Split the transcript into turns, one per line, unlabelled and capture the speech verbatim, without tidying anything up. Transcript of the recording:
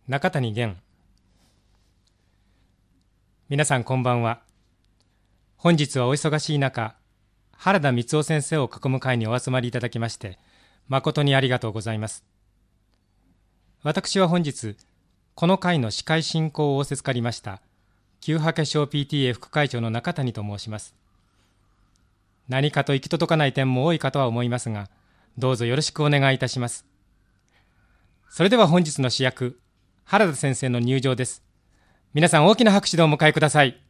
中谷源。皆さんこんばんは。本日はお忙しい中、原田光雄先生を囲む会にお集まりいただきまして誠にありがとうございます。私は本日この会の司会進行を仰せつかりました旧派化省 ピーティーエー 副会長の中谷と申します。何かと行き届かない点も多いかとは思いますが、どうぞよろしくお願いいたします。それでは本日の主役、原田先生の入場です。皆さん大きな拍手でお迎えください。